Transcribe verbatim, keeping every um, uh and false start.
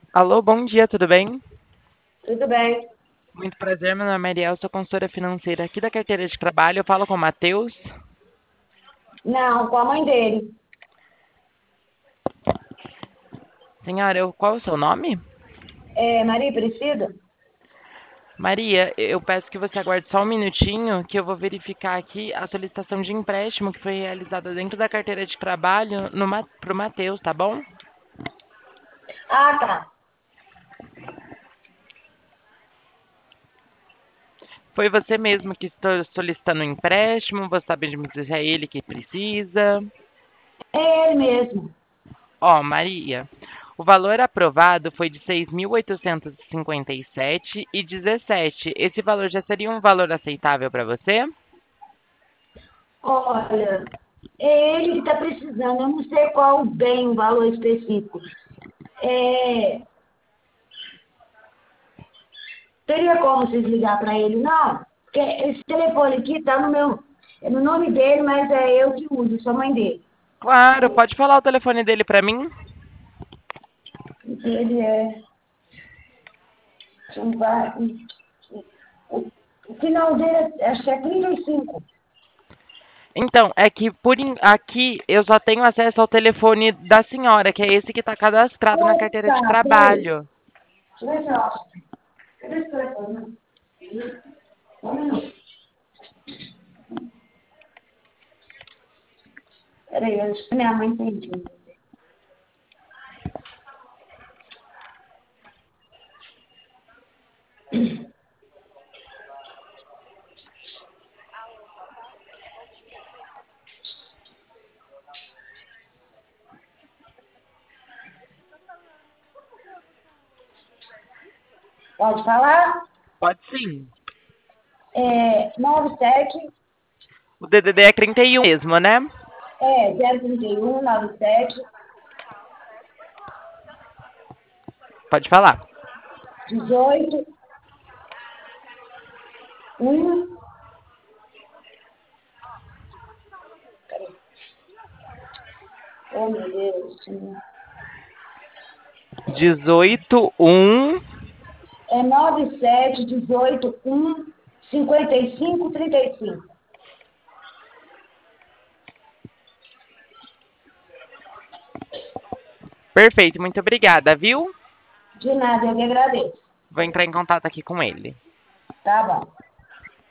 Alô, bom dia, tudo bem? Tudo bem? Muito prazer, meu nome é Ariel, sou consultora financeira aqui da carteira de trabalho. Eu falo com o Matheus. Não, com a mãe dele. Senhora, eu- qual é o seu nome? É, Maria Aparecida? Maria, eu peço que você aguarde só um minutinho, que eu vou verificar aqui a solicitação de empréstimo que foi realizada dentro da carteira de trabalho para o Matheus, tá bom? Ah, tá. Foi você mesmo que está solicitando um empréstimo? Você está pedindo se é ele que precisa? É ele mesmo. Ó, Maria, o valor aprovado foi de seis mil oitocentos e cinquenta e sete e dezessete. Esse valor já seria um valor aceitável para você? Olha, é ele que está precisando. Eu não sei qual bem o valor específico. É, teria como vocês ligar para ele? Não, porque esse telefone aqui está no meu, é no nome dele, mas é eu que uso, sou mãe dele. Claro, pode falar o telefone dele para mim? Ele é, não vai- o, o final dele é, acho que é trinta e cinco. Então, é que por in- aqui eu só tenho acesso ao telefone da senhora, que é esse que está cadastrado na carteira de Tá, peraí. trabalho. Deixa eu ver se eu acho. Cadê esse telefone? Um minuto. Peraí, acho que minha mãe pediu. Pode falar? Pode sim. É, nove sete, O D D D é trinta e um mesmo, né? é, zero trinta e um, nove sete, Pode falar. dezoito, um. Oh, meu Deus. Dezoito um. É nove sete, dezoito, um, cinquenta e cinco, trinta e cinco. Perfeito, muito obrigada, viu? De nada, eu que agradeço. Vou entrar em contato aqui com ele. Tá bom.